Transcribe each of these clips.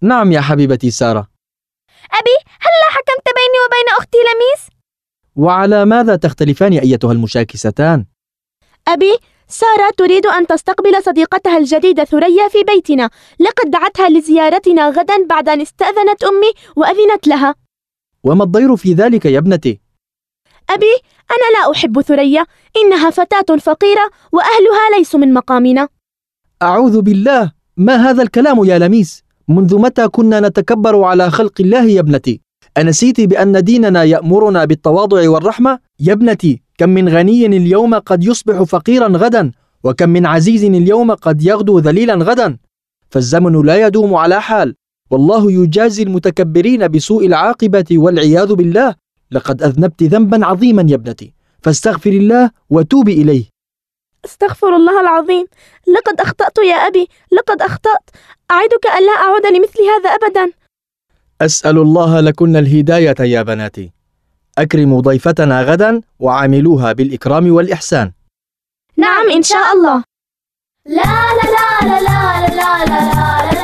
نعم يا حبيبتي سارة. أبي، هلّا حكمت بيني وبين أختي لميس؟ وعلى ماذا تختلفان أيتها المشاكستان؟ أبي، سارة تريد أن تستقبل صديقتها الجديدة ثريا في بيتنا. لقد دعتها لزيارتنا غدا بعد أن استأذنت أمي وأذنت لها. وما الضير في ذلك يا ابنتي؟ أبي، أنا لا أحب ثريا. إنها فتاة فقيرة وأهلها ليسوا من مقامنا. أعوذ بالله، ما هذا الكلام يا لميس؟ منذ متى كنا نتكبر على خلق الله يا ابنتي؟ أنسيت بأن ديننا يأمرنا بالتواضع والرحمة؟ يا ابنتي، كم من غني اليوم قد يصبح فقيرا غدا، وكم من عزيز اليوم قد يغدو ذليلا غدا، فالزمن لا يدوم على حال، والله يجازي المتكبرين بسوء العاقبة والعياذ بالله. لقد أذنبت ذنبا عظيما يا ابنتي، فاستغفر الله وتوبي إليه. استغفر الله العظيم، لقد أخطأت يا أبي، لقد أخطأت. أعدك أن لا أعود لمثل هذا أبدا. أسأل الله لكن الهداية يا بناتي. أكرموا ضيفتنا غدا وعاملوها بالإكرام والإحسان. نعم إن شاء الله. لا لا لا لا لا لا لا لا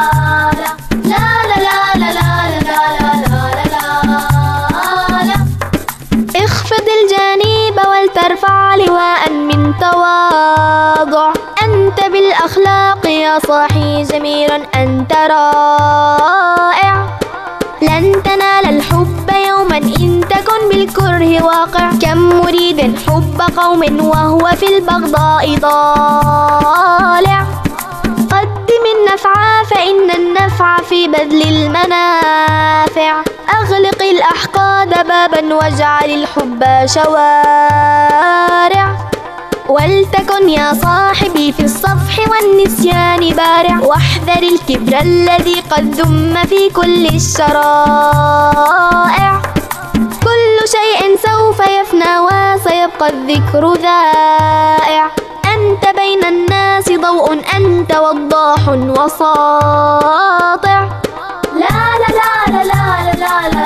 اخفض الجانب ولترفع لواء من تواضع. أنت بالأخلاق يا صاحي جميل، أنت رائع. لن تنال الحب يوما إن تكن بالكره واقع. كم مريد حب قوم وهو في البغضاء ضالع. قدم النفع فإن النفع في بذل المنافع. أغلق الأحقاد بابا واجعل الحب شوارع. ولتكن يا صاحبي في الصفح والنسيان بارع. واحذر الكبر الذي قد ذم في كل الشرائع. كل شيء سوف يفنى وسيبقى الذكر ذائع. أنت بين الناس ضوء، أنت وضاح وساطع. لا لا لا لا لا لا لا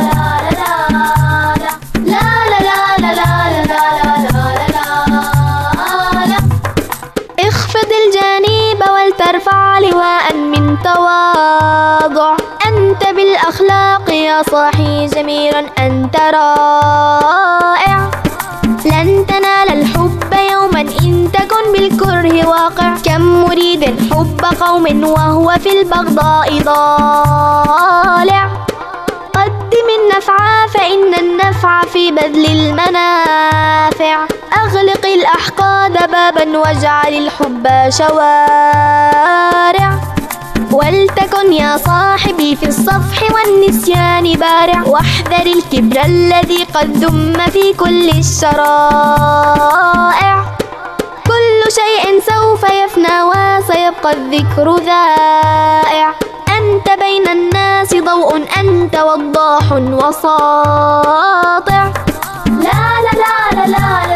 اخفض الجانب ولترفع لواء من تواضع. أنت بالأخلاق يا صاحي جميل، أنت رائع. لن تنال الحب يوما إن تكن بالكره واقع. كم مريد حب قوم وهو في البغضاء ضالع. قدم النفع فإن النفع في بذل المنافع. أغلق الأحقاد بابا واجعل الحب شوارع. ولتكن يا صاحبي في الصفح والنسيان بارع. واحذر الكبر الذي قد ذم في كل الشرائع. كل شيء سوف يفنى وسيبقى الذكر ذائع. أنت بين الناس ضوء، أنت وضاح وساطع. لا لا لا لا لا